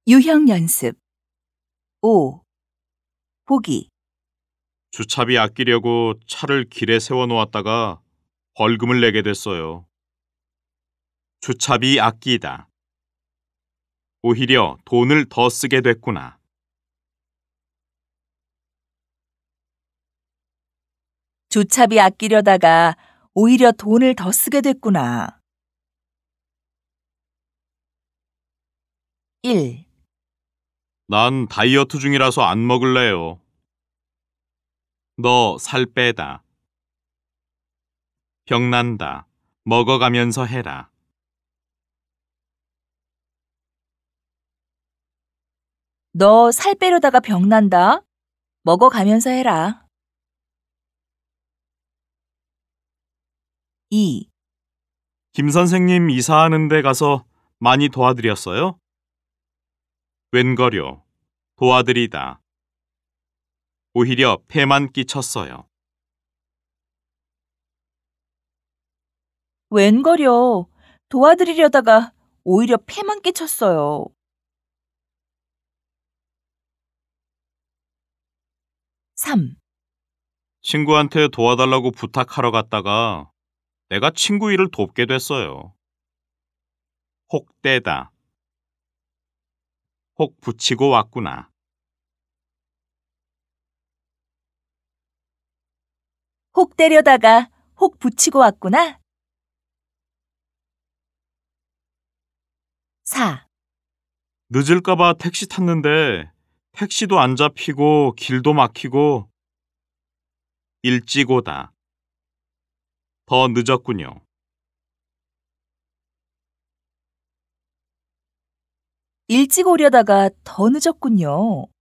유형 연습. 5. 보기. 주차비 아끼려고 차를 길에 세워놓았다가 벌금을 내게 됐어요. 주차비 아끼다. 오히려 돈을 더 쓰게 됐구나. 주차비 아끼려다가 오히려 돈을 더 쓰게 됐구나. 1. 난 다이어트 중이라서 안 먹을래요. 너 살 빼다. 병난다. 먹어가면서 해라. 너 살 빼려다가 병난다. 먹어가면서 해라. 2. 김 선생님 이사하는 데 가서 많이 도와드렸어요? 웬거려. 도와드리다. 오히려 폐만 끼쳤어요. 웬거려. 도와드리려다가 오히려 폐만 끼쳤어요. 3. 친구한테 도와달라고 부탁하러 갔다가 내가 친구 일을 돕게 됐어요. 혹 떼다. 혹 붙이고 왔구나. 혹 때려다가 혹 붙이고 왔구나. 4. 늦을까봐 택시 탔는데 택시도 안 잡히고 길도 막히고 일찍 오다. 더 늦었군요. 일찍 오려다가 더 늦었군요.